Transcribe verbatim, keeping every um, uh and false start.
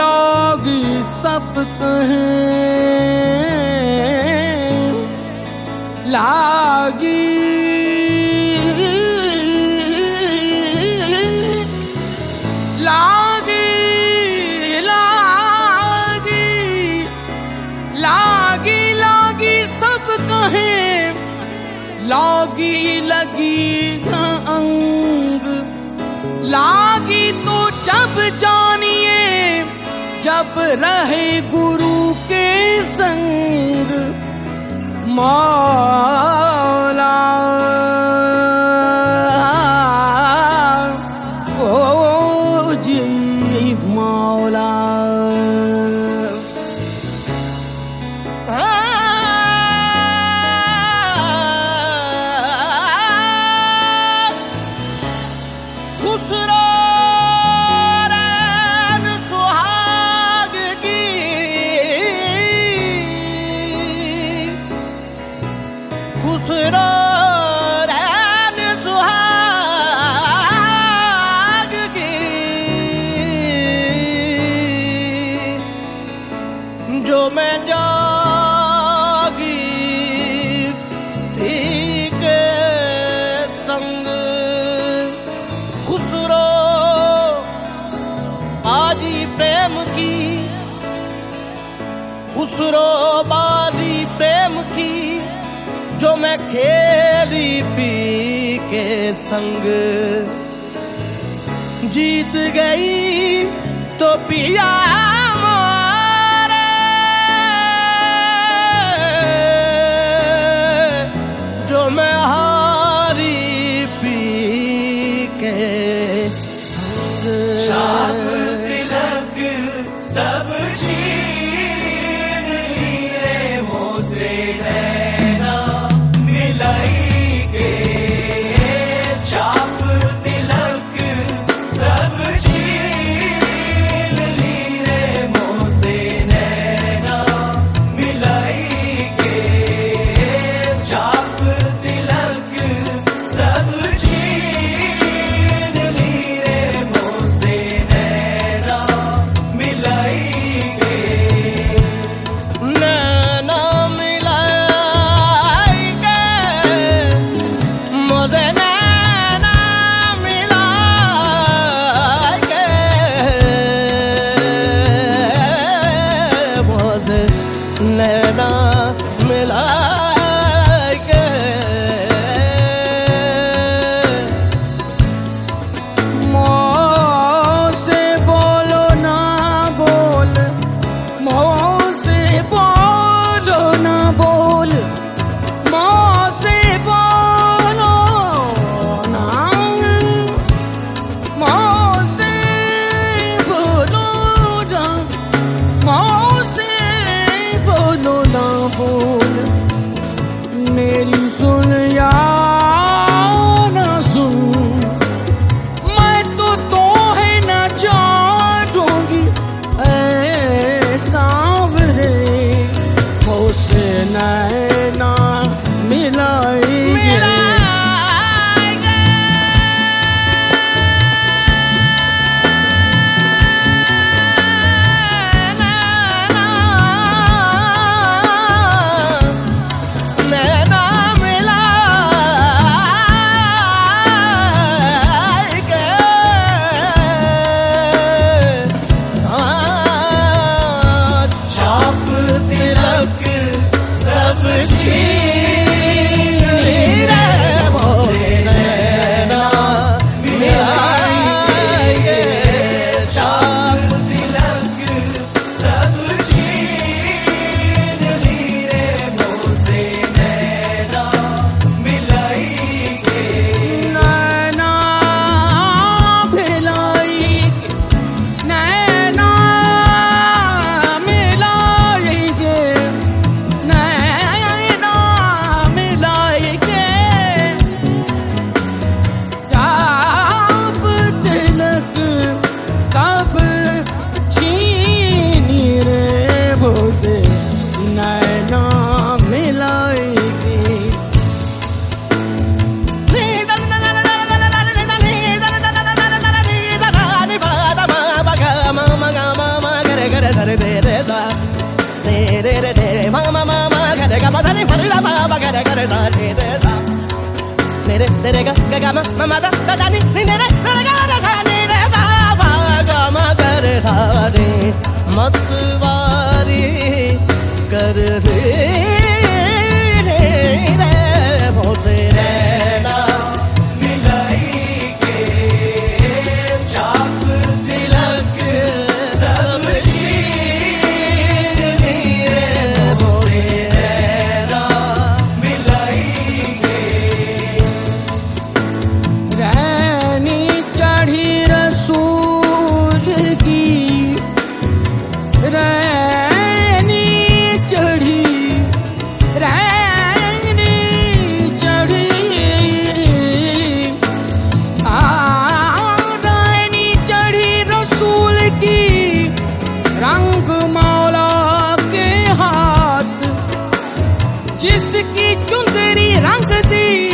लागी सब कहें लागी लागी लागी लागी लागी सब कहें लागी लगी न अंग लागी तो जब जानिए जब रहे गुरु के संग मौला ओ जी मौला खुसरो खुसरो रैन सुहाग की जो मैं जागी ठीक संग खुसरो बाजी प्रेम की खुसरो बाजी प्रेम की जो मैं खेली पी के संग जीत गई तो पिया मोरे जो मैं हारी पी के संग छाप तिलक सब छीन लिए मोसे नैना मिलाएंगे छाप तिलक सब छीन लिए मोसे नैना मिलाएंगे छाप तिलक सब छीन लिए मोसे नैना मिलाएंगे नैना मिलाएंगे मोसे नैना मिलाएंगे मोसे नैना मिलाएंगे मोह से बोलो ना बोल मोह से बोलो ना बोल मोह से बोलो ना मोह से बोलो ना मोह से बोलो ना बोल मेरी सुन या ना सुन मैं तो तोहे न चाटूंगी ऐ सांवरे मुझसे नैना मिलाएंगे नैना मिलाएंगे छाप तिलक सब छीन लिए मोसे नैना मिलाएंगे छाप तिलक सब छीन लिए मोसे नैना मिलाएंगे नैना मिलाएंगे नैना मिलाएंगे नैना ni re re re ma ma ma ma ga re ga ma da ni pa la ma ba ga re ga re sa ni re sa ni re re ga ga ga ma ma ma da da da ni ni re re ga re sa ni re sa ba ga ma ga re sa ni मतवारी कर रे रे रे भोले रहना मिलाई के चाप तिलक सब चीज रे भोले रहना मिलाई के रहनी चढ़ी रसूल की रैनी चढ़ी रैनी चढ़ी आ रैनी चढ़ी रसूल की रंग मौला के हाथ जिसकी चुंदरी रंग दी